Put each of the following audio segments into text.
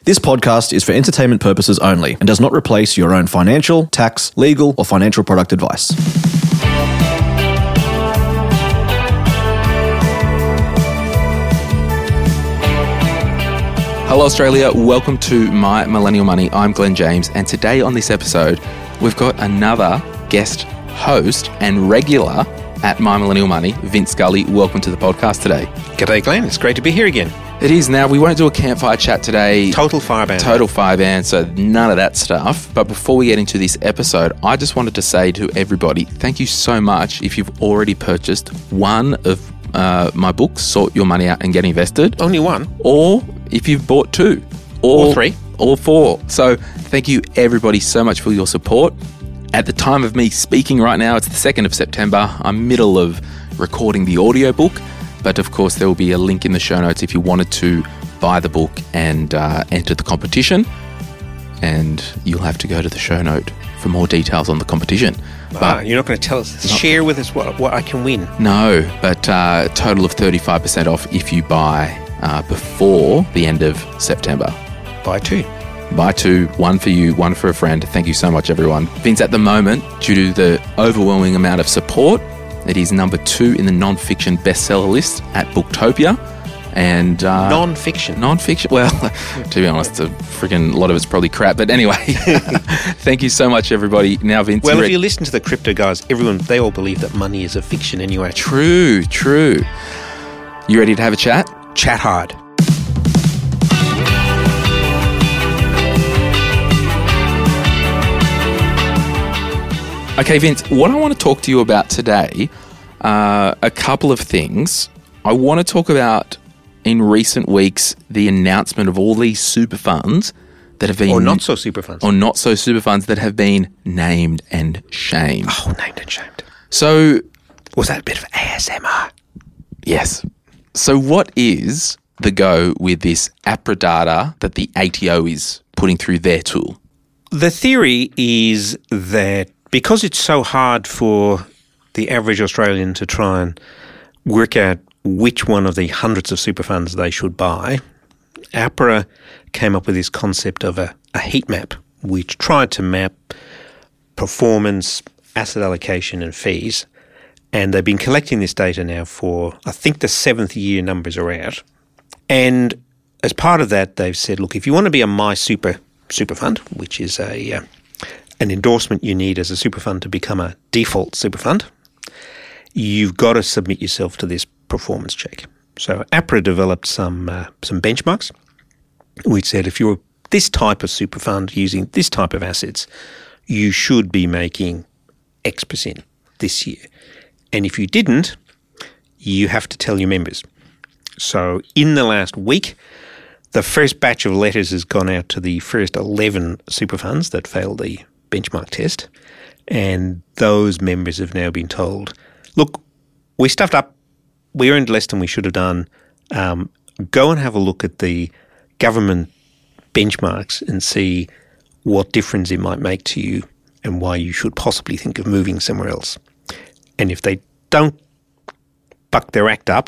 This podcast is for entertainment purposes only and does not replace your own financial, tax, legal, or financial product advice. Hello Australia, welcome to My Millennial Money. I'm Glenn James, and today on this episode, we've got another guest host and regular at My Millennial Money, Vince Scully. Welcome to the podcast today. G'day Glenn, it's great to be here again. It is. Now, we won't do a campfire chat today. Total fireban. Total fireban, so none of that stuff. But before we get into this episode, I just wanted to say to everybody, thank you so much if you've already purchased one of my books, Sort Your Money Out and Get Invested. Only one? Or if you've bought two. Or three. Or four. So thank you everybody so much for your support. At the time of me speaking right now, it's the 2nd of September. I'm middle of recording the audiobook. But of course, there will be a link in the show notes if you wanted to buy the book and enter the competition. And you'll have to go to the show note for more details on the competition. But you're not going to tell us. Share with us what I can win. No, but a total of 35% off if you buy before the end of September. Buy two. Buy two, one for you, one for a friend. Thank you so much, everyone. Vince, at the moment, due to the overwhelming amount of support, it is number 2 in the non-fiction bestseller list at Booktopia. And non-fiction? Non-fiction. Well, to be honest, a freaking lot of it's probably crap. But anyway, thank you so much, everybody. Now, Vince. Well, if you listen to the crypto guys, they all believe that money is a fiction anyway. True. You ready to have a chat? Chat hard. Okay, Vince, what I want to talk to you about today, a couple of things. I want to talk about, in recent weeks, the announcement of all these super funds that have been... Or not so super funds. Or not so super funds that have been named and shamed. Oh, named and shamed. So... Was that a bit of ASMR? Yes. So what is the go with this APRA data that the ATO is putting through their tool? The theory is that because it's so hard for the average Australian to try and work out which one of the hundreds of super funds they should buy, APRA came up with this concept of a heat map, which tried to map performance, asset allocation and fees. And they've been collecting this data now for, I think the 7th year numbers are out. And as part of that, they've said, look, if you want to be a My Super fund, which is an endorsement you need as a super fund to become a default super fund, you've got to submit yourself to this performance check. So APRA developed some benchmarks, which said if you're this type of super fund using this type of assets, you should be making X% this year. And if you didn't, you have to tell your members. So in the last week, the first batch of letters has gone out to the first 11 super funds that failed the benchmark test, and those members have now been told, look, we stuffed up, we earned less than we should have done, go and have a look at the government benchmarks and see what difference it might make to you and why you should possibly think of moving somewhere else. And if they don't buck their act up,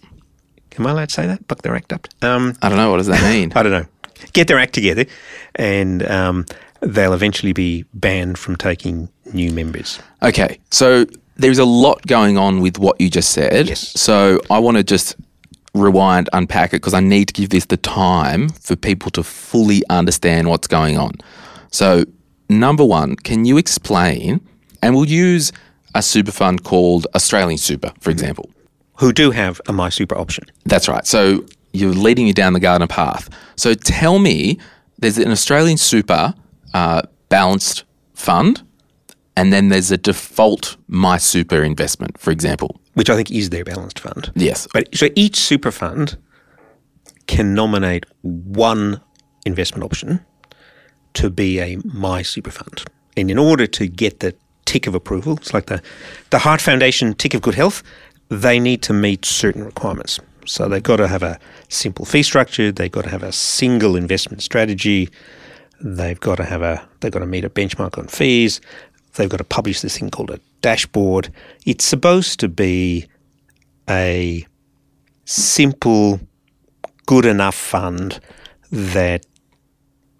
am I allowed to say that? Buck their act up? I don't know. What does that mean? I don't know. Get their act together, and they'll eventually be banned from taking new members. Okay, so there's a lot going on with what you just said. Yes. So I want to just rewind, unpack it, because I need to give this the time for people to fully understand what's going on. So, number one, can you explain, and we'll use a super fund called Australian Super, for example. Who do have a My Super option. That's right. So you're leading me down the garden path. So tell me, there's an Australian Super balanced fund, and then there's a default My Super investment, for example. Which I think is their balanced fund. Yes. But so each super fund can nominate one investment option to be a My Super fund. And in order to get the tick of approval, it's like the Heart Foundation tick of good health, they need to meet certain requirements. So they've got to have a simple fee structure, they've got to have a single investment strategy, they've got to meet a benchmark on fees, they've got to publish this thing called a dashboard. It's supposed to be a simple, good enough fund that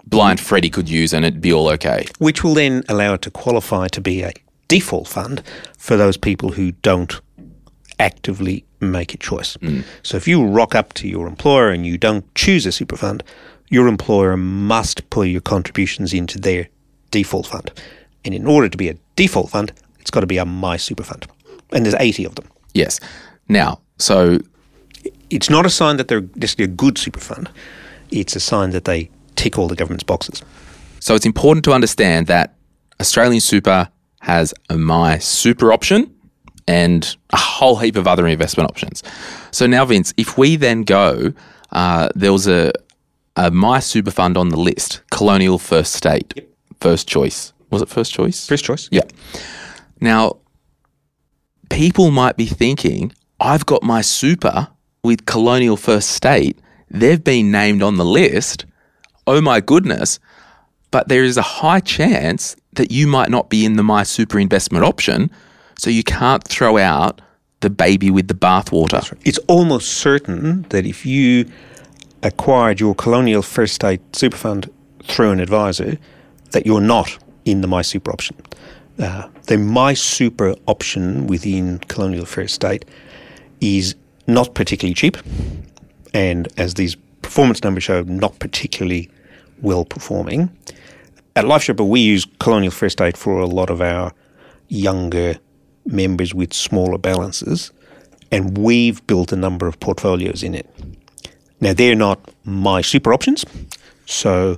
blind Freddie could use and it'd be all okay. Which will then allow it to qualify to be a default fund for those people who don't actively make a choice. So if you rock up to your employer and you don't choose a super fund, your employer must put your contributions into their default fund. And in order to be a default fund, it's got to be a My Super Fund. And there's 80 of them. Yes. Now, so It's not a sign that they're necessarily a good super fund. It's a sign that they tick all the government's boxes. So it's important to understand that Australian Super has a My Super option and a whole heap of other investment options. So now, Vince, if we then go, there was a My Super fund on the list, Colonial First State, First Choice. Was it First Choice? First choice. Yeah. Now, people might be thinking, I've got my super with Colonial First State. They've been named on the list. Oh my goodness. But there is a high chance that you might not be in the My Super investment option, so you can't throw out the baby with the bathwater. Right. It's almost certain that if you acquired your Colonial First State super fund through an advisor, that you're not in the My Super option. The My Super option within Colonial First State is not particularly cheap, and as these performance numbers show, not particularly well performing. At LifeSherpa, we use Colonial First State for a lot of our younger members with smaller balances, and we've built a number of portfolios in it. Now, they're not My Super options, so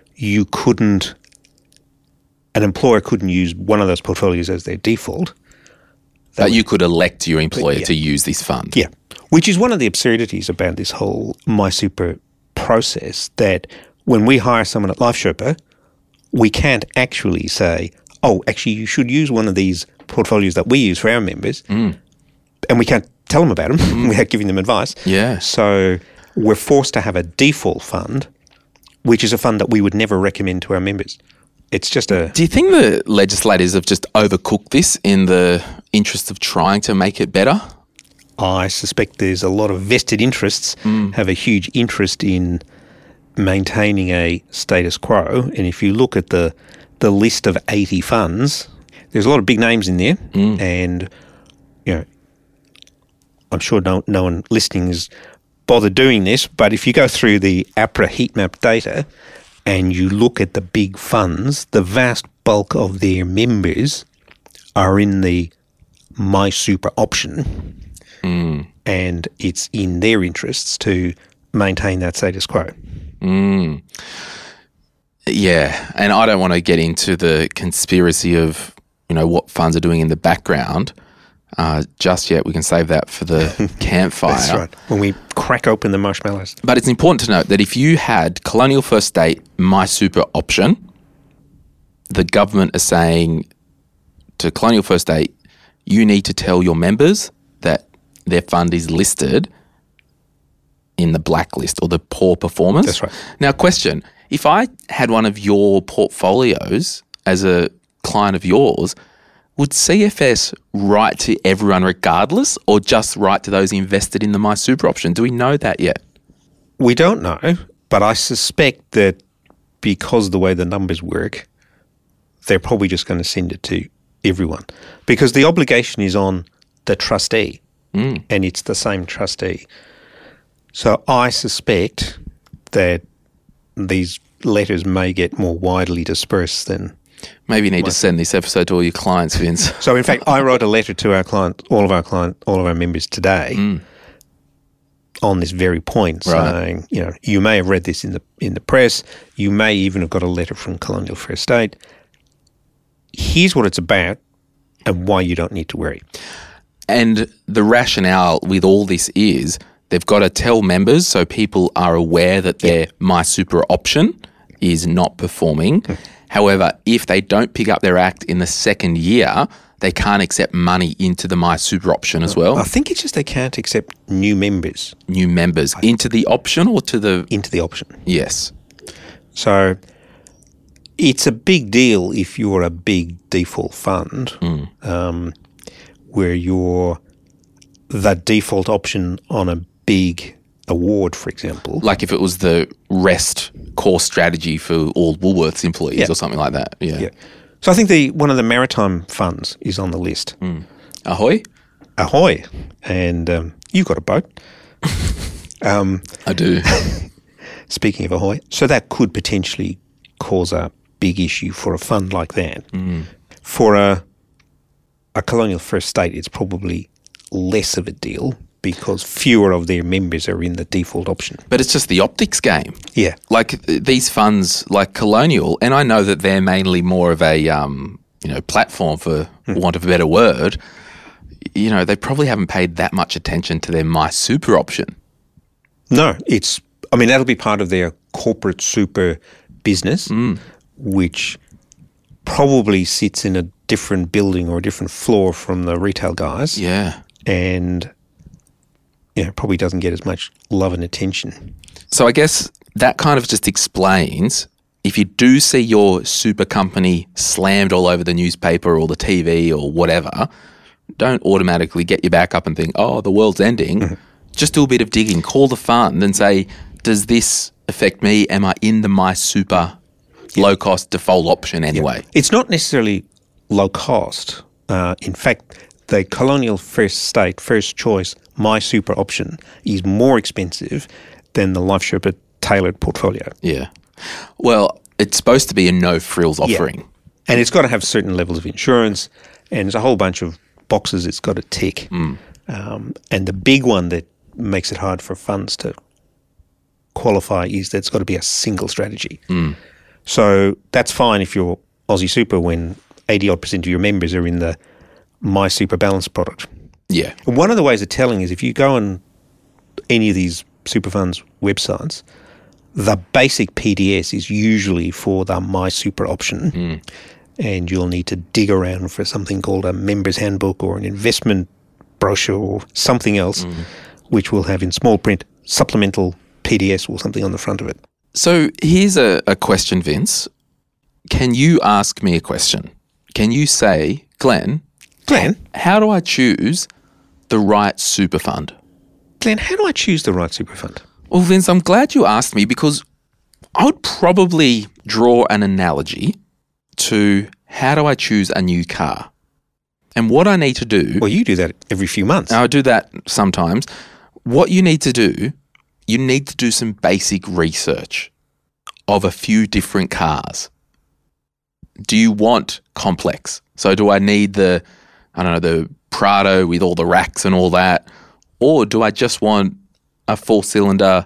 an employer couldn't use one of those portfolios as their default. But you could elect your employer to use this fund. Yeah, which is one of the absurdities about this whole My Super process, that when we hire someone at LifeSherpa, we can't actually say, oh, actually, you should use one of these portfolios that we use for our members, and we can't tell them about them without giving them advice. Yeah. So we're forced to have a default fund, which is a fund that we would never recommend to our members. It's just a... Do you think the legislators have just overcooked this in the interest of trying to make it better? I suspect there's a lot of vested interests have a huge interest in maintaining a status quo. And if you look at the list of 80 funds, there's a lot of big names in there. And, you know, I'm sure no one listening has bothered doing this, but if you go through the APRA heat map data and you look at the big funds, the vast bulk of their members are in the My Super option, and it's in their interests to maintain that status quo. Yeah, and I don't want to get into the conspiracy of, you know, what funds are doing in the background just yet. We can save that for the campfire. That's right, when we crack open the marshmallows. But it's important to note that if you had Colonial First State My Super option, the government is saying to Colonial First State, you need to tell your members that their fund is listed in the blacklist or the poor performance. That's right. Now, question, if I had one of your portfolios as a client of yours, would CFS write to everyone regardless, or just write to those invested in the My Super option? Do we know that yet? We don't know, but I suspect that because of the way the numbers work, they're probably just going to send it to everyone, because the obligation is on the trustee, and it's the same trustee. So I suspect that these letters may get more widely dispersed than... Maybe you need to send this episode to all your clients, Vince. So in fact, I wrote a letter to our client, all of our members today on this very point, saying, you know, you may have read this in the press, you may even have got a letter from Colonial First State. Here's what it's about and why you don't need to worry. And the rationale with all this is they've got to tell members so people are aware that their My Super option is not performing. However, if they don't pick up their act in the second year, they can't accept money into the My Super option as well. I think it's just they can't accept new members. New members into the option or to the... Into the option. Yes. So it's a big deal if you're a big default fund where you're the default option on award, for example. Like if it was the REST core strategy for all Woolworths employees or something like that. Yeah. So I think one of the maritime funds is on the list. Ahoy? Ahoy. And you've got a boat. I do. Speaking of Ahoy, so that could potentially cause a big issue for a fund like that. For a colonial first state, it's probably less of a deal because fewer of their members are in the default option. But it's just the optics game. Yeah. Like these funds, like Colonial, and I know that they're mainly more of a platform, for want of a better word. They probably haven't paid that much attention to their My Super option. No, that'll be part of their corporate super business, which probably sits in a different building or a different floor from the retail guys. Yeah. And probably doesn't get as much love and attention. So I guess that kind of just explains, if you do see your super company slammed all over the newspaper or the TV or whatever, don't automatically get your back up and think, oh, the world's ending. Just do a bit of digging. Call the fund and say, does this affect me? Am I in the My Super low-cost default option anyway? It's not necessarily low cost. In fact, the colonial first state, first choice, My Super option is more expensive than the Life Sherpa tailored portfolio. Yeah. Well, it's supposed to be a no-frills offering. Yeah. And it's got to have certain levels of insurance, and there's a whole bunch of boxes it's got to tick. And the big one that makes it hard for funds to qualify is that it's got to be a single strategy. So that's fine if you're Aussie Super when 80-odd% of your members are in the My Super Balance product. Yeah. And one of the ways of telling is if you go on any of these super funds websites, the basic PDS is usually for the My Super option, and you'll need to dig around for something called a member's handbook or an investment brochure or something else, which will have in small print supplemental PDS or something on the front of it. So here's a question, Vince. Can you ask me a question? Can you say, Glenn, how do I choose the right super fund? Glenn, how do I choose the right super fund? Well, Vince, I'm glad you asked me because I would probably draw an analogy to how do I choose a new car? And what I need to do... Well, you do that every few months. I do that sometimes. What you need to do, you need to do some basic research of a few different cars. Do you want complex? So do I need the Prado with all the racks and all that? Or do I just want a 4-cylinder,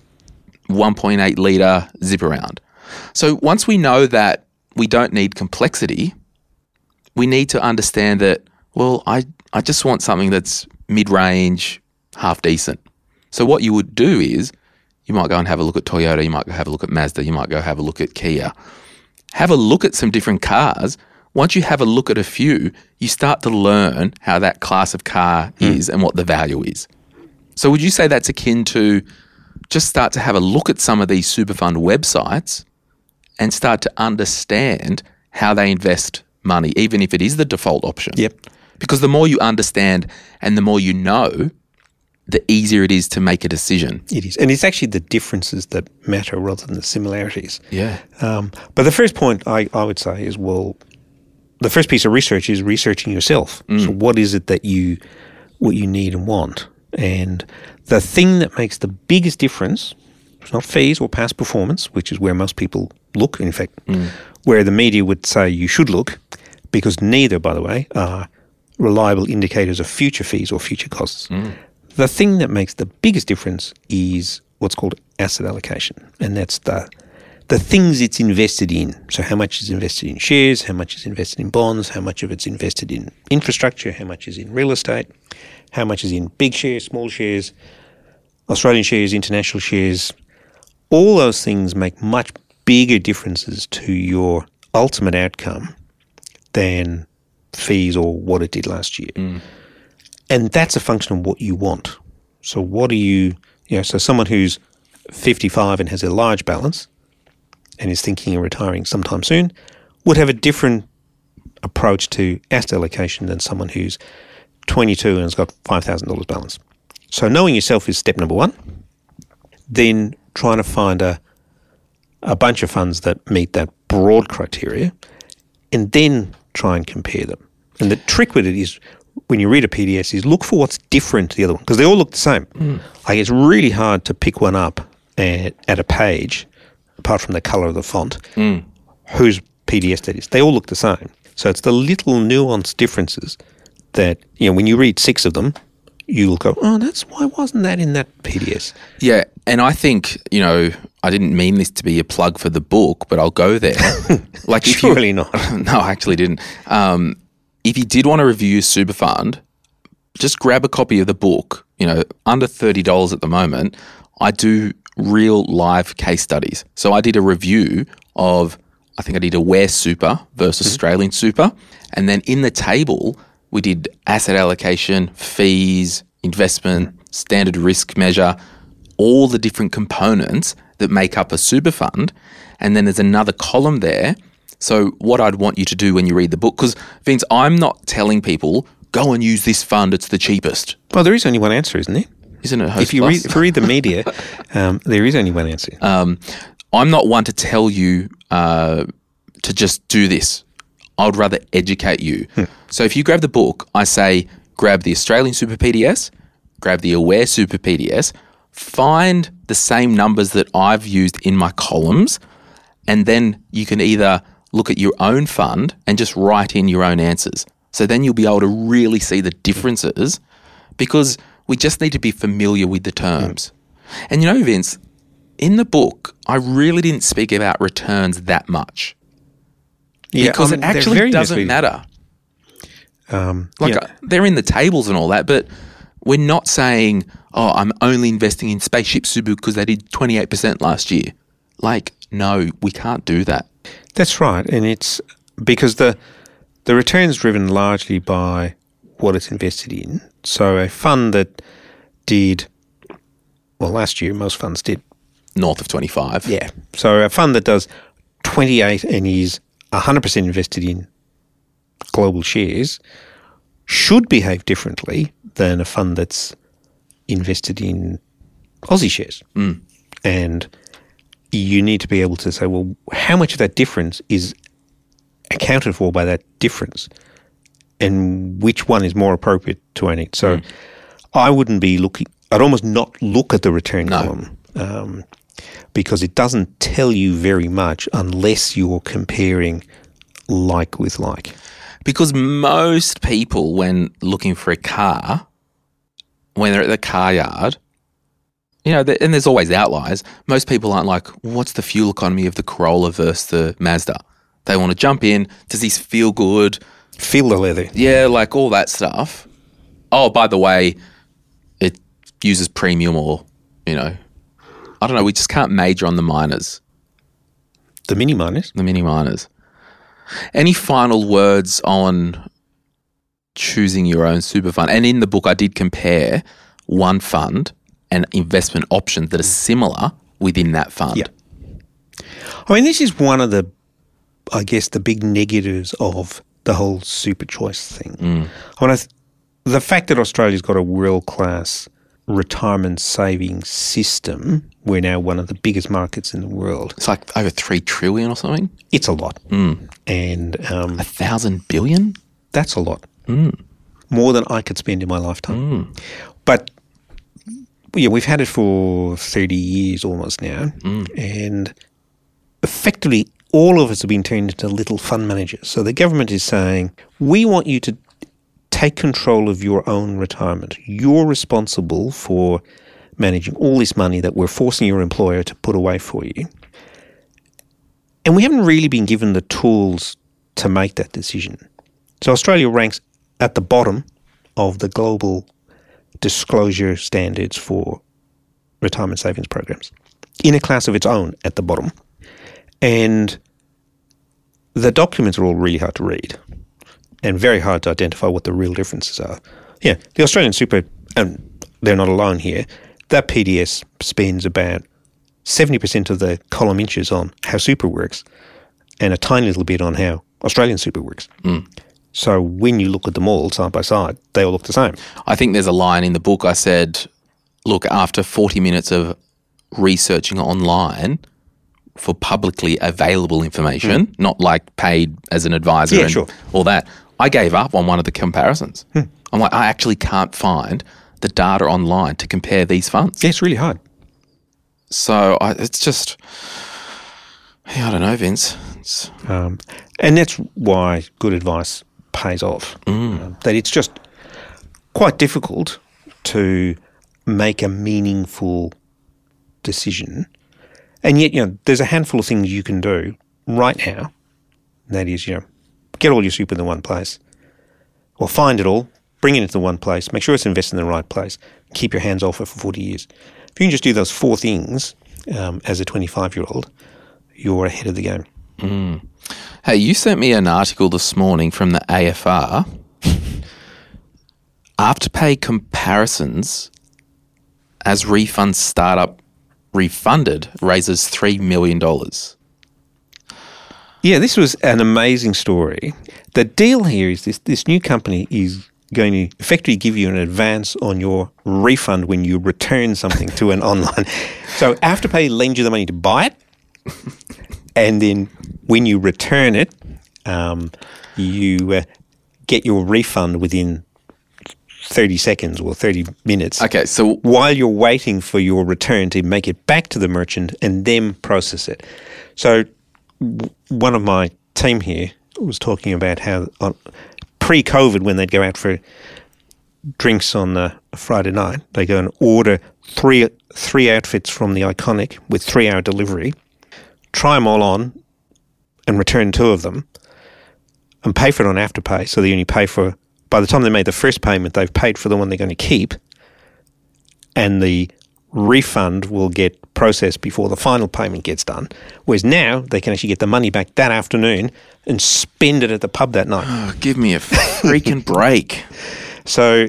1.8 litre zip around? So once we know that we don't need complexity, we need to understand that, well, I just want something that's mid-range, half decent. So what you would do is you might go and have a look at Toyota, you might go have a look at Mazda, you might go have a look at Kia. Have a look at some different cars. Once you have a look at a few, you start to learn how that class of car is and what the value is. So would you say that's akin to just start to have a look at some of these super fund websites and start to understand how they invest money, even if it is the default option? Yep. Because the more you understand and the more you know, the easier it is to make a decision. It is. And it's actually the differences that matter rather than the similarities. Yeah. But the first point I would say is, well, the first piece of research is researching yourself. So what is it that you need and want? And the thing that makes the biggest difference, it's not fees or past performance, which is where most people look, in fact, where the media would say you should look, because neither, by the way, are reliable indicators of future fees or future costs. The thing that makes the biggest difference is what's called asset allocation, and that's the things it's invested in. So how much is invested in shares, how much is invested in bonds, how much of it's invested in infrastructure, how much is in real estate, how much is in big shares, small shares, Australian shares, international shares. All those things make much bigger differences to your ultimate outcome than fees or what it did last year. And that's a function of what you want. So what do you so someone who's 55 and has a large balance and is thinking of retiring sometime soon would have a different approach to asset allocation than someone who's 22 and has got $5,000 balance. So knowing yourself is step number one. then trying to find a bunch of funds that meet that broad criteria and then try and compare them. And the trick with it is when you read a PDS is look for what's different to the other one because they all look the same. Like it's really hard to pick one up at a page, apart from the colour of the font, whose PDS that is. They all look the same. So it's the little nuanced differences that, when you read 6 of them, you'll go, oh, why wasn't that in that PDS? Yeah, and I think, I didn't mean this to be a plug for the book, but I'll go there. Like, Surely not. No, I actually didn't. If you did want to review a super fund, just grab a copy of the book. Under $30 at the moment, I do real live case studies. So I did a review of, I think I did Aware Super versus Australian Super. And then in the table, we did asset allocation, fees, investment, standard risk measure, all the different components that make up a super fund. And then there's another column there. So what I'd want you to do when you read the book, because Vince, I'm not telling people, go and use this fund, it's the cheapest. Well, there is only one answer, isn't there? Isn't it Host if you read the media, there is only one answer. I'm not one to tell you to just do this. I would rather educate you. So if you grab the book, I say grab the Australian Super PDS, grab the Aware Super PDS, find the same numbers that I've used in my columns, and then you can either look at your own fund and just write in your own answers. So then you'll be able to really see the differences because we just need to be familiar with the terms. And Vince, in the book, I really didn't speak about returns that much. Yeah, because it actually doesn't matter. They're in the tables and all that, but we're not saying, oh, I'm only investing in Spaceship Super because they did 28% last year. No, we can't do that. That's right. And it's because the return's driven largely by what it's invested in. So a fund that did, last year most funds did. North of 25. Yeah. So a fund that does 28 and is 100% invested in global shares should behave differently than a fund that's invested in Aussie shares. And you need to be able to say, well, how much of that difference is accounted for by that difference and which one is more appropriate to own it. So I wouldn't be looking, I'd almost not look at the return column because it doesn't tell you very much unless you're comparing like with like. Because most people, when looking for a car, when they're at the car yard, and there's always outliers, most people aren't like, what's the fuel economy of the Corolla versus the Mazda? They want to jump in. Does this feel good? Feel the leather. Yeah, all that stuff. Oh, by the way, it uses premium or, I don't know. We just can't major on the minors. The mini minors? The mini minors. Any final words on choosing your own super fund? And in the book, I did compare one fund and investment options that are similar within that fund. Yeah. I mean, this is one of the big negatives of the whole super choice thing. The fact that Australia's got a world-class retirement savings system, we're now one of the biggest markets in the world. It's like over 3 trillion or something? It's a lot. And 1,000 billion? That's a lot. More than I could spend in my lifetime. But we've had it for 30 years almost now. And effectively, all of us have been turned into little fund managers. So the government is saying, we want you to take control of your own retirement. You're responsible for managing all this money that we're forcing your employer to put away for you. And we haven't really been given the tools to make that decision. So Australia ranks at the bottom of the global disclosure standards for retirement savings programs, in a class of its own at the bottom. And the documents are all really hard to read and very hard to identify what the real differences are. Yeah, the Australian Super, and they're not alone here, that PDS spends about 70% of the column inches on how super works and a tiny little bit on how Australian Super works. So when you look at them all side by side, they all look the same. I think there's a line in the book I said, look, after 40 minutes of researching online for publicly available information, not like paid as an advisor and all that, I gave up on one of the comparisons. I'm like, I actually can't find the data online to compare these funds. Yeah, it's really hard. So it's just, I don't know, Vince. And that's why good advice pays off. That it's just quite difficult to make a meaningful decision. And yet, there's a handful of things you can do right now. That is, get all your super in the one place. Or find it all, bring it into the one place, make sure it's invested in the right place, keep your hands off it for 40 years. If you can just do those 4 things as a 25-year-old, you're ahead of the game. Hey, you sent me an article this morning from the AFR. Afterpay comparisons as refund startup refunded raises $3 million. Yeah, this was an amazing story. The deal here is this new company is going to effectively give you an advance on your refund when you return something to an online. So Afterpay lends you the money to buy it, and then when you return it, you get your refund within 30 seconds or 30 minutes. Okay, so while you're waiting for your return to make it back to the merchant and then process it. So one of my team here was talking about how pre-COVID, when they'd go out for drinks on a Friday night, they go and order three outfits from the Iconic with 3-hour delivery, try them all on and return 2 of them and pay for it on Afterpay. So they only pay for, by the time they made the first payment, they've paid for the one they're going to keep, and the refund will get processed before the final payment gets done. Whereas now they can actually get the money back that afternoon and spend it at the pub that night. Oh, give me a freaking break. So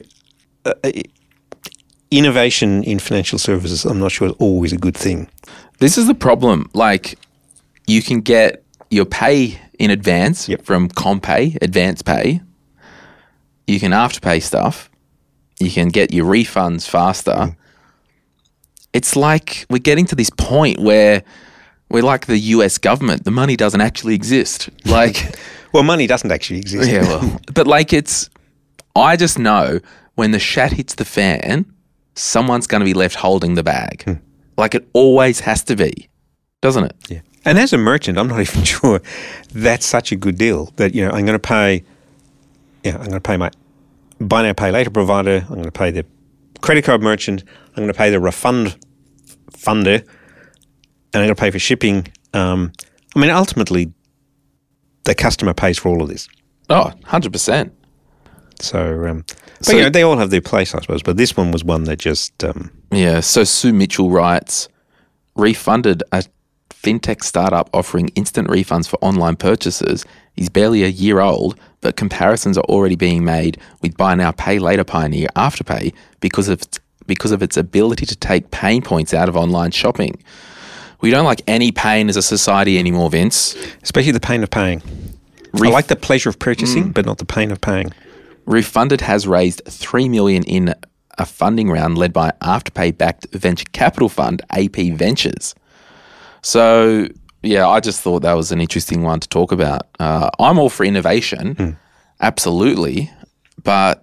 innovation in financial services, I'm not sure is always a good thing. This is the problem. Like, you can get your pay in advance from CompPay, Advance Pay. You can Afterpay stuff. You can get your refunds faster. It's like we're getting to this point where we're like the US government. The money doesn't actually exist. Like, well, money doesn't actually exist. Yeah, well, but like I just know when the shat hits the fan, someone's going to be left holding the bag. Like it always has to be, doesn't it? Yeah. And as a merchant, I'm not even sure that's such a good deal that, I'm going to pay, I'm going to pay my buy now, pay later provider. I'm going to pay the credit card merchant. I'm going to pay the refund funder, and I'm going to pay for shipping. Ultimately, the customer pays for all of this. Oh, 100%. So, they all have their place, I suppose. But this one was one that just... So Sue Mitchell writes, refunded a fintech startup offering instant refunds for online purchases is barely a year old, but comparisons are already being made with buy now, pay later pioneer Afterpay because of its ability to take pain points out of online shopping. We don't like any pain as a society anymore, Vince. Especially the pain of paying. I like the pleasure of purchasing, but not the pain of paying. Refunded has raised $3 million in a funding round led by Afterpay-backed venture capital fund AP Ventures. So, I just thought that was an interesting one to talk about. I'm all for innovation, absolutely, but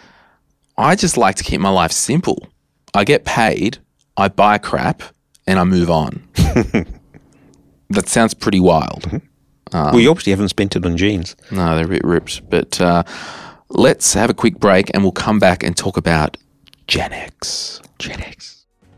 I just like to keep my life simple. I get paid, I buy crap, and I move on. That sounds pretty wild. Well, you obviously haven't spent it on jeans. No, they're a bit ripped. But let's have a quick break and we'll come back and talk about Gen X. Gen X.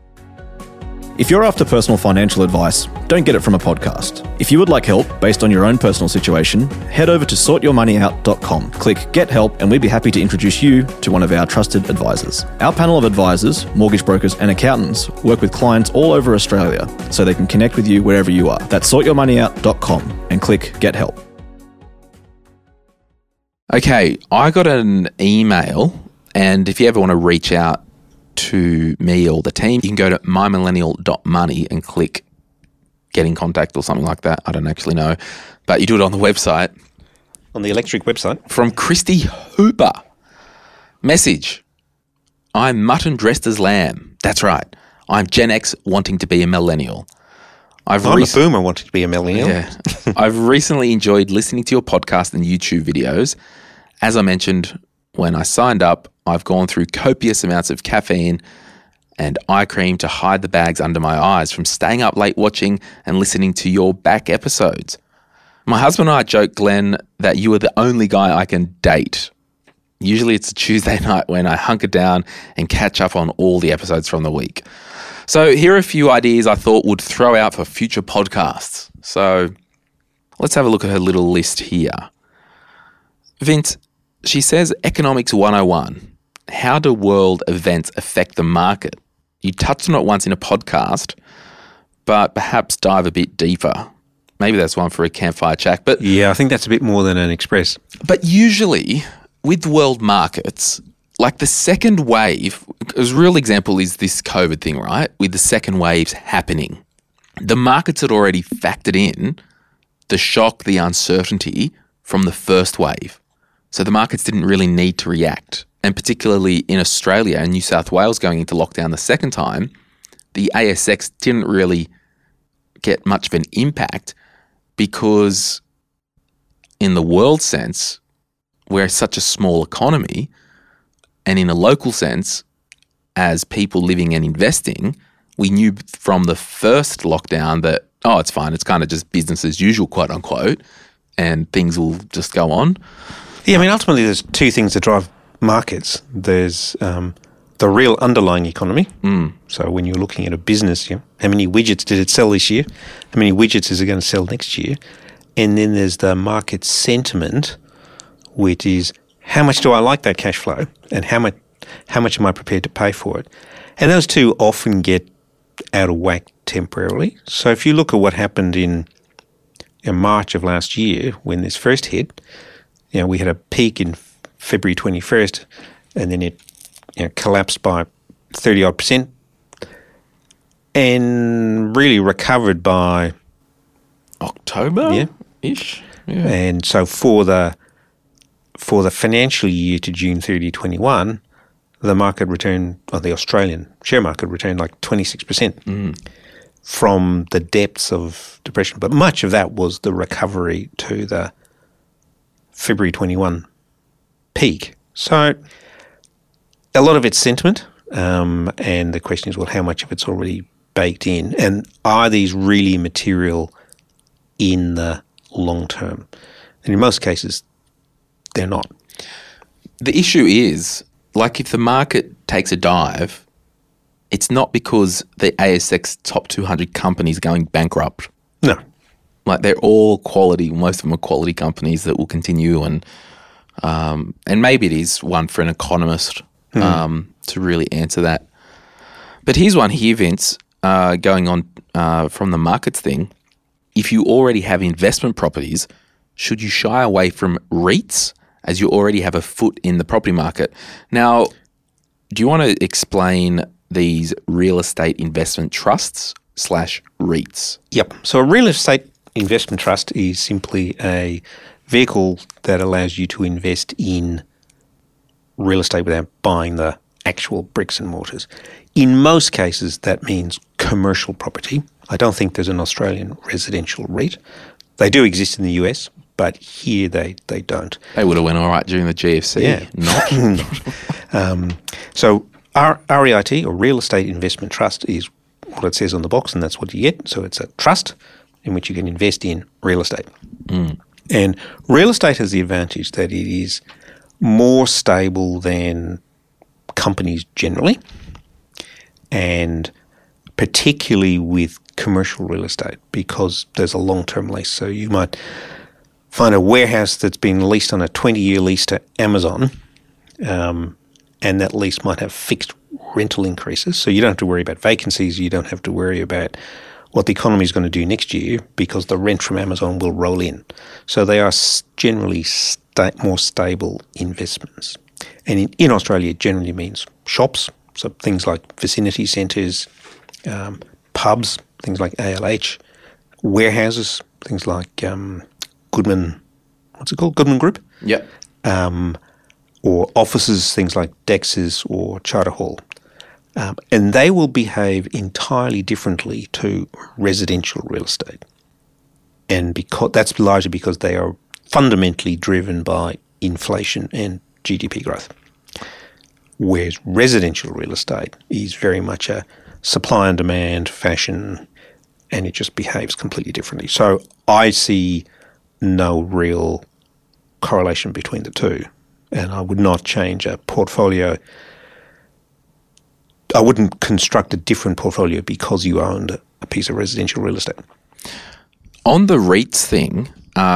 If you're after personal financial advice, don't get it from a podcast. If you would like help based on your own personal situation, head over to sortyourmoneyout.com. Click Get Help and we'd be happy to introduce you to one of our trusted advisors. Our panel of advisors, mortgage brokers and accountants work with clients all over Australia so they can connect with you wherever you are. That's sortyourmoneyout.com and click Get Help. Okay, I got an email, and if you ever want to reach out to me or the team, you can go to mymillennial.money and click get in contact or something like that. I don't actually know, but you do it on the website. On the electric website. From Christy Hooper. Message. I'm mutton dressed as lamb. That's right. I'm Gen X wanting to be a millennial. I'm a boomer wanting to be a millennial. Yeah. I've recently enjoyed listening to your podcast and YouTube videos. As I mentioned, when I signed up, I've gone through copious amounts of caffeine and eye cream to hide the bags under my eyes from staying up late watching and listening to your back episodes. My husband and I joke, Glenn, that you are the only guy I can date. Usually it's a Tuesday night when I hunker down and catch up on all the episodes from the week. So here are a few ideas I thought would throw out for future podcasts. So let's have a look at her little list here. Vince, she says Economics 101. How do world events affect the market? You touched on it once in a podcast, but perhaps dive a bit deeper. Maybe that's one for a campfire chat. But yeah, I think that's a bit more than an express. But usually with world markets, like the second wave, a real example is this COVID thing, right? With the second waves happening. The markets had already factored in the shock, the uncertainty from the first wave. So the markets didn't really need to react. And particularly in Australia and New South Wales going into lockdown the second time, the ASX didn't really get much of an impact because in the world sense, we're such a small economy, and in a local sense, as people living and investing, we knew from the first lockdown that, oh, it's fine, it's kind of just business as usual, quote unquote, and things will just go on. Yeah, I mean, ultimately there's two things that drive markets. There's the real underlying economy. So when you're looking at a business, how many widgets did it sell this year? How many widgets is it going to sell next year? And then there's the market sentiment, which is how much do I like that cash flow and how much am I prepared to pay for it? And those two often get out of whack temporarily. So if you look at what happened in March of last year when this first hit, we had a peak in February 21st and then it collapsed by 30-odd% and really recovered by October-ish. Yeah. And so for the financial year to June 30, 21, the market returned, or the Australian share market returned like 26% from the depths of depression. But much of that was the recovery to the February 21 peak. So a lot of it's sentiment, and the question is, well, how much of it's already baked in? And are these really material in the long term? And in most cases, they're not. The issue is, like if the market takes a dive, it's not because the ASX top 200 companies are going bankrupt. No. Like they're all quality, most of them are quality companies that will continue and maybe it is one for an economist to really answer that. But here's one here, Vince, going on from the markets thing. If you already have investment properties, should you shy away from REITs as you already have a foot in the property market? Now, do you want to explain these real estate investment trusts / REITs? Yep. So a real estate investment trust is simply a vehicle that allows you to invest in real estate without buying the actual bricks and mortars. In most cases, that means commercial property. I don't think there's an Australian residential REIT. They do exist in the US, but here they don't. They would have went all right during the GFC. Yeah. Not. So REIT, or Real Estate Investment Trust, is what it says on the box, and that's what you get. So it's a trust in which you can invest in real estate. And real estate has the advantage that it is more stable than companies generally, and particularly with commercial real estate because there's a long-term lease. So you might find a warehouse that's been leased on a 20-year lease to Amazon, and that lease might have fixed rental increases. So you don't have to worry about vacancies. You don't have to worry about what the economy is going to do next year because the rent from Amazon will roll in. So they are generally more stable investments. And in Australia, it generally means shops, so things like vicinity centres, pubs, things like ALH, warehouses, things like Goodman, what's it called? Goodman Group? Yep. Or offices, things like Dex's or Charter Hall. And they will behave entirely differently to residential real estate. And that's largely because they are fundamentally driven by inflation and GDP growth. Whereas residential real estate is very much a supply and demand fashion, and it just behaves completely differently. So I see no real correlation between the two, and I would not change a portfolio. I wouldn't construct a different portfolio because you owned a piece of residential real estate. On the REITs thing,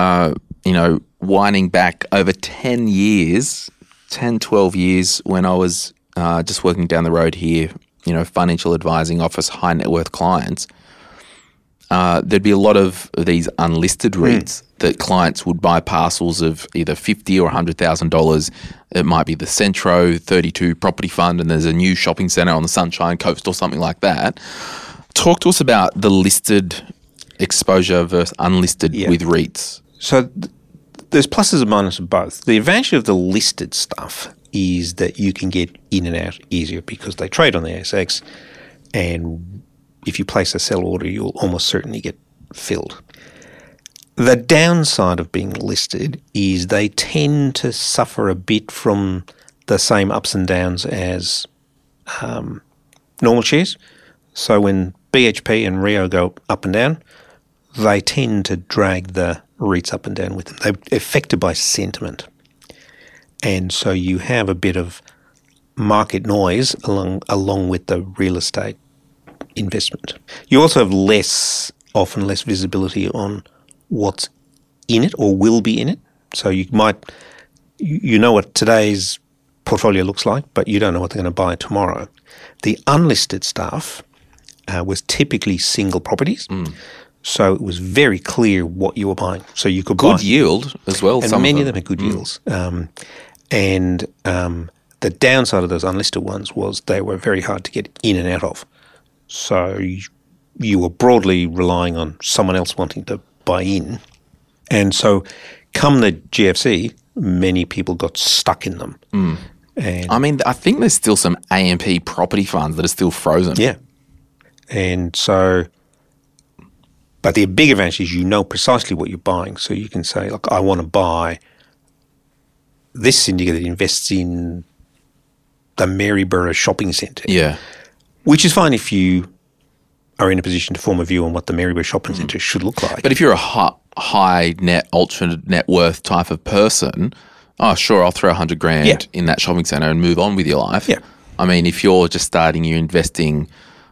winding back over 10 years, 10, 12 years when I was just working down the road here, financial advising office, high net worth clients, there'd be a lot of these unlisted REITs that clients would buy parcels of either $50,000 or $100,000. It might be the Centro 32 property fund, and there's a new shopping centre on the Sunshine Coast or something like that. Talk to us about the listed exposure versus unlisted with REITs. So there's pluses and minuses of both. The advantage of the listed stuff is that you can get in and out easier because they trade on the ASX, and if you place a sell order, you'll almost certainly get filled. The downside of being listed is they tend to suffer a bit from the same ups and downs as normal shares. So when BHP and Rio go up and down, they tend to drag the REITs up and down with them. They're affected by sentiment. And so you have a bit of market noise along with the real estate investment. You also have often less visibility on what's in it or will be in it. So you know what today's portfolio looks like, but you don't know what they're going to buy tomorrow. The unlisted stuff was typically single properties. So it was very clear what you were buying. So you could buy good yield as well. And many of them had good yields. And the downside of those unlisted ones was they were very hard to get in and out of. So you were broadly relying on someone else wanting to buy in. And so come the GFC, many people got stuck in them. And I think there's still some AMP property funds that are still frozen. Yeah. And so, but the big advantage is you know precisely what you're buying. So you can say, look, I want to buy this syndicate that invests in the Maryborough shopping centre. Yeah. Which is fine if you are in a position to form a view on what the Maryborough shopping centre should look like. But if you're a high net, ultra net worth type of person, oh, sure, I'll throw $100,000 in that shopping centre and move on with your life. Yeah. If you're just starting, you're investing,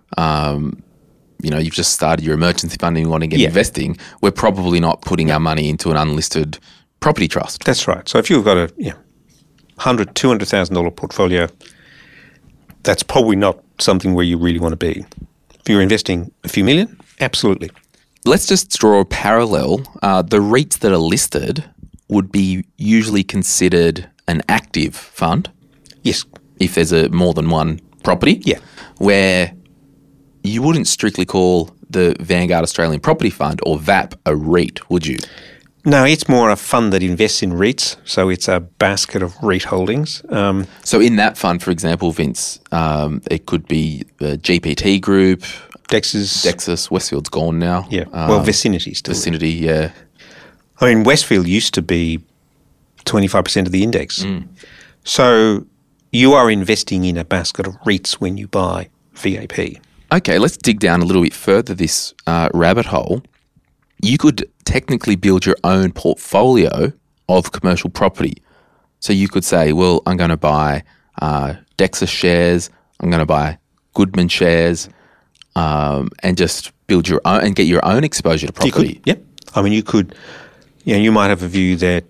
you've just started your emergency fund and you want to get investing, we're probably not putting our money into an unlisted property trust. That's right. So if you've got a $100,000, $200,000 portfolio, that's probably not something where you really want to be. If you're investing a few million, absolutely. Let's just draw a parallel. The REITs that are listed would be usually considered an active fund. Yes. If there's more than one property. Yeah. Where you wouldn't strictly call the Vanguard Australian Property Fund or VAP a REIT, would you? No, it's more a fund that invests in REITs, so it's a basket of REIT holdings. So in that fund, for example, Vince, it could be the GPT Group, Dexus, Westfield's gone now. Yeah, well, Vicinity still. Vicinity, yeah. Westfield used to be 25% of the index. So you are investing in a basket of REITs when you buy VAP. Okay, let's dig down a little bit further this rabbit hole. You could technically build your own portfolio of commercial property. So you could say, well, I'm going to buy Dexus shares, I'm going to buy Goodman shares, and just build your own and get your own exposure to property. You could, you could, you might have a view that,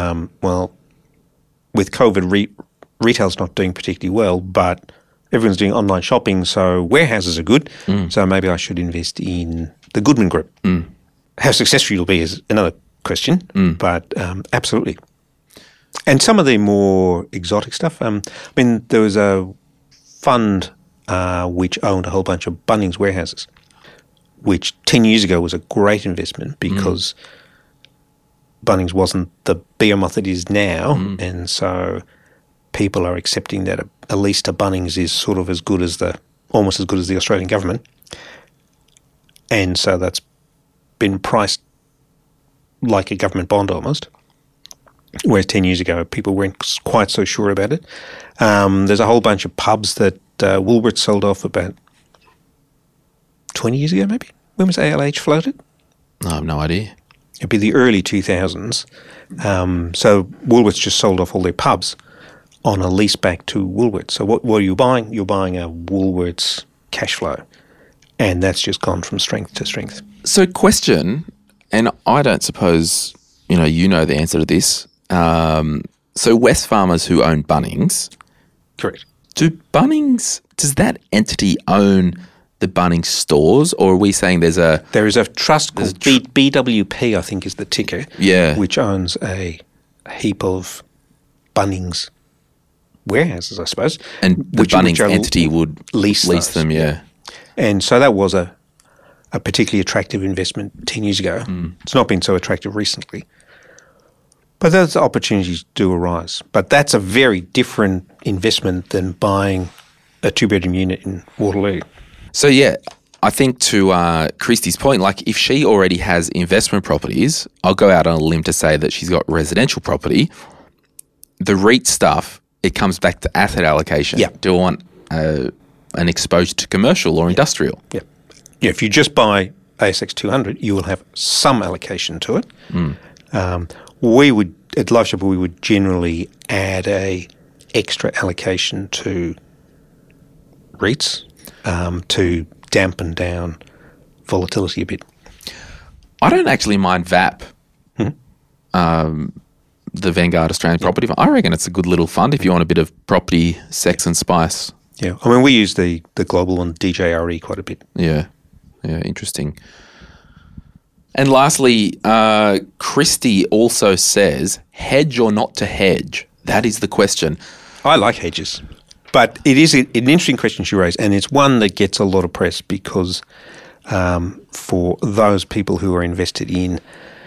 with COVID, retail's not doing particularly well, but everyone's doing online shopping, so warehouses are good. So maybe I should invest in the Goodman Group. How successful you'll be is another question, but absolutely. And some of the more exotic stuff, there was a fund which owned a whole bunch of Bunnings warehouses, which 10 years ago was a great investment because Bunnings wasn't the behemoth it is now, and so people are accepting that at least a Bunnings is sort of as good as the almost as good as the Australian government. And so that's been priced like a government bond almost, whereas 10 years ago people weren't quite so sure about it. There's a whole bunch of pubs that Woolworths sold off about 20 years ago maybe. When was ALH floated? I have no idea. It'd be the early 2000s. So Woolworths just sold off all their pubs on a lease back to Woolworths. So what are you buying? You're buying a Woolworths cash flow. And that's just gone from strength to strength. So question, and I don't suppose you know the answer to this. So Wesfarmers, who own Bunnings, Correct. Does that entity own the Bunnings stores, or are we saying there is a trust called BWP, I think is the ticker, which owns a heap of Bunnings warehouses, I suppose. And the Bunnings entity would lease them, yeah. And so that was a particularly attractive investment 10 years ago. It's not been so attractive recently. But those opportunities do arise. But that's a very different investment than buying a two-bedroom unit in Waterloo. So, yeah, I think to Christy's point, like if she already has investment properties, I'll go out on a limb to say that she's got residential property. The REIT stuff, it comes back to asset allocation. Yeah. Do I want an exposure to commercial or industrial? Yeah. Yeah, if you just buy ASX 200, you will have some allocation to it. We would, at LifeShipper, we would generally add a extra allocation to REITs to dampen down volatility a bit. I don't actually mind VAP, the Vanguard Australian Property Fund. I reckon it's a good little fund if you want a bit of property, sex and spice. Yeah, I mean, we use the global one, DJRE, quite a bit. Yeah, interesting. And lastly, Christy also says, hedge or not to hedge? That is the question. I like hedges. But it is an interesting question she raised, and it's one that gets a lot of press because for those people who are invested in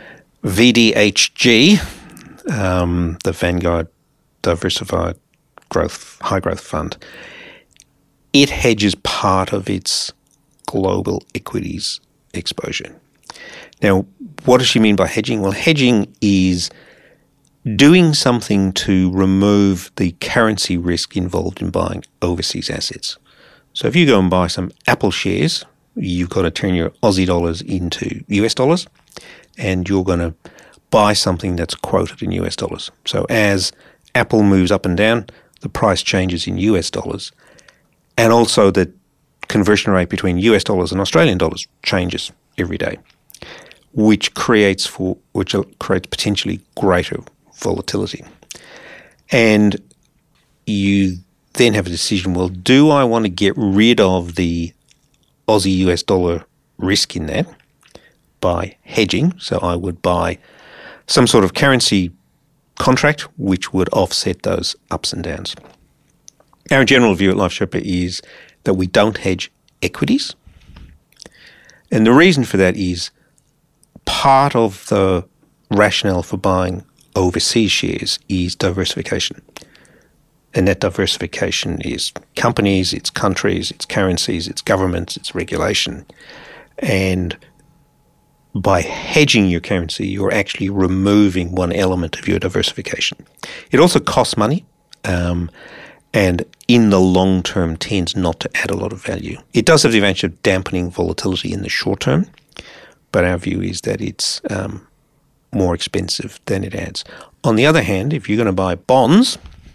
VDHG, the Vanguard Diversified High Growth Fund, it hedges part of its global equities exposure. Now, what does she mean by hedging? Well, hedging is doing something to remove the currency risk involved in buying overseas assets. So if you go and buy some Apple shares, you've got to turn your Aussie dollars into US dollars, and you're going to buy something that's quoted in US dollars. So as Apple moves up and down, the price changes in US dollars, and also the conversion rate between US dollars and Australian dollars changes every day, which creates potentially greater volatility. And you then have a decision, well, do I want to get rid of the Aussie US dollar risk in that by hedging? So I would buy some sort of currency contract which would offset those ups and downs. Our general view at LifeShipper is that we don't hedge equities. And the reason for that is part of the rationale for buying overseas shares is diversification. And that diversification is companies, it's countries, it's currencies, it's governments, it's regulation. And by hedging your currency, you're actually removing one element of your diversification. It also costs money, and in the long term tends not to add a lot of value. It does have the advantage of dampening volatility in the short term, but our view is that it's more expensive than it adds. On the other hand, if you're going to buy bonds,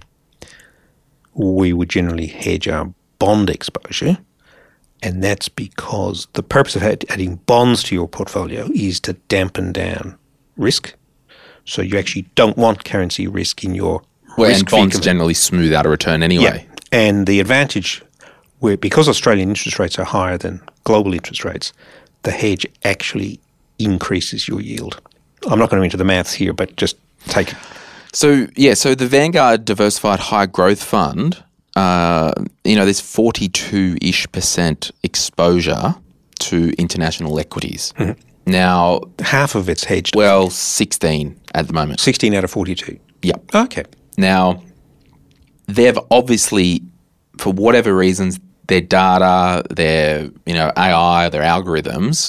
we would generally hedge our bond exposure, and that's because the purpose of adding bonds to your portfolio is to dampen down risk. So you actually don't want currency risk in your risk. And bonds generally smooth out a return anyway. Yeah. And the advantage, because Australian interest rates are higher than global interest rates, the hedge actually increases your yield. I'm not going to go into the maths here, but just take it. So the Vanguard Diversified High Growth Fund, there's 42-ish% exposure to international equities. Mm-hmm. Now, half of it's hedged. Well, 16 at the moment. 16 out of 42. Yep. Okay. Now, they've obviously, for whatever reasons, their data, their AI, their algorithms.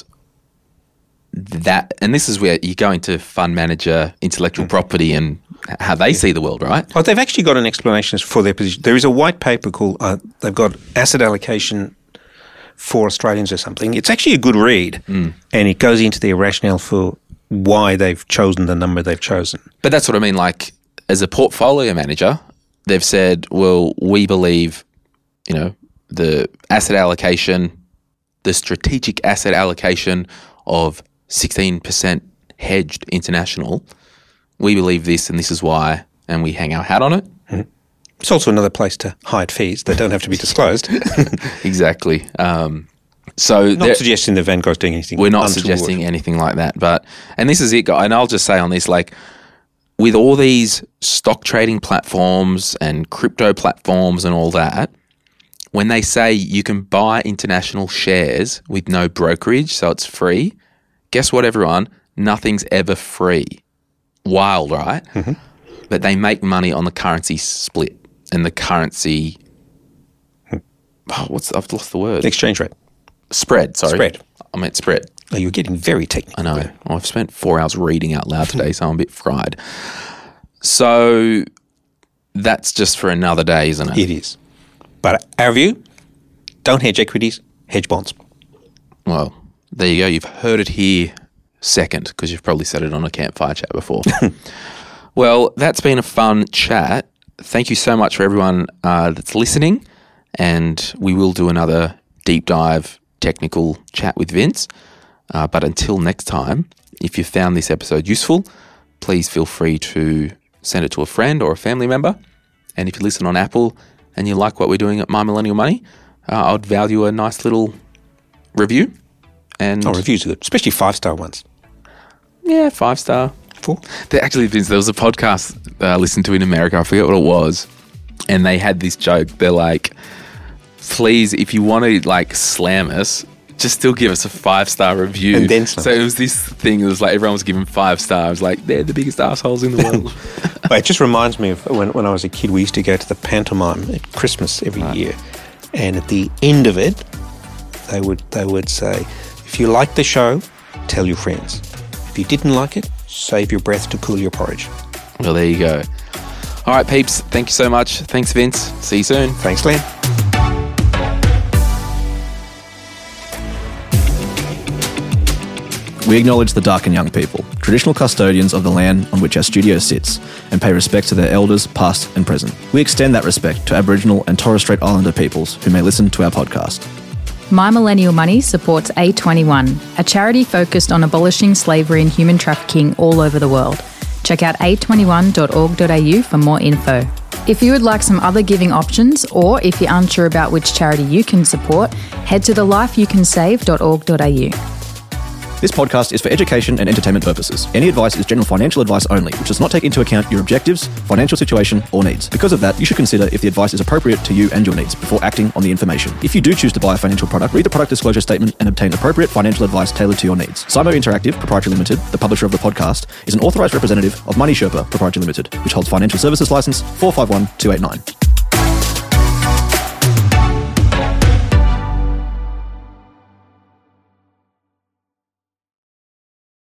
And this is where you go into fund manager, intellectual property, and how they see the world, right? Oh, they've actually got an explanation for their position. There is a white paper called, they've got asset allocation for Australians or something. It's actually a good read, and it goes into their rationale for why they've chosen the number they've chosen. But that's what I mean. Like, as a portfolio manager, they've said, well, we believe, the asset allocation, the strategic asset allocation of 16% hedged international, we believe this and this is why, and we hang our hat on it. Mm-hmm. It's also another place to hide fees that don't have to be disclosed. Exactly. So not suggesting that Vanguard's doing anything. We're not suggesting anything like that. And this is it, guys. And I'll just say on this, like, with all these stock trading platforms and crypto platforms and all that, when they say you can buy international shares with no brokerage, so it's free, guess what, everyone? Nothing's ever free. Wild, right? Mm-hmm. But they make money on the currency split and the currency. I've lost the word. Exchange rate. Spread, sorry. Spread. I meant spread. Oh, you're getting very technical. I know. Well, I've spent 4 hours reading out loud today, so I'm a bit fried. So that's just for another day, isn't it? It is. But our view, don't hedge equities, hedge bonds. Well, there you go. You've heard it here second, because you've probably said it on a campfire chat before. Well, that's been a fun chat. Thank you so much for everyone that's listening, and we will do another deep dive technical chat with Vince. But until next time, if you found this episode useful, please feel free to send it to a friend or a family member. And if you listen on Apple and you like what we're doing at My Millennial Money, I'd value a nice little review. And reviews are good, especially 5-star ones. Yeah, 5-star. 4. There was a podcast I listened to in America. I forget what it was. And they had this joke. They're like, please, if you want to like slam us, just still give us a 5-star review. And then some. So it was this thing. It was like everyone was giving 5 stars. Like, they're the biggest assholes in the world. It just reminds me of when I was a kid, we used to go to the pantomime at Christmas every year. And at the end of it, they would say, if you like the show, tell your friends. If you didn't like it, save your breath to cool your porridge. Well, there you go. All right, peeps. Thank you so much. Thanks, Vince. See you soon. Thanks, Glenn. We acknowledge the Darkin Young people, traditional custodians of the land on which our studio sits, and pay respect to their elders, past and present. We extend that respect to Aboriginal and Torres Strait Islander peoples who may listen to our podcast. My Millennial Money supports A21, a charity focused on abolishing slavery and human trafficking all over the world. Check out a21.org.au for more info. If you would like some other giving options, or if you're unsure about which charity you can support, head to thelifeyoucansave.org.au. This podcast is for education and entertainment purposes. Any advice is general financial advice only, which does not take into account your objectives, financial situation, or needs. Because of that, you should consider if the advice is appropriate to you and your needs before acting on the information. If you do choose to buy a financial product, read the product disclosure statement and obtain appropriate financial advice tailored to your needs. Simo Interactive Proprietary Limited, the publisher of the podcast, is an authorised representative of Money Sherpa Proprietary Limited, which holds financial services license 451289.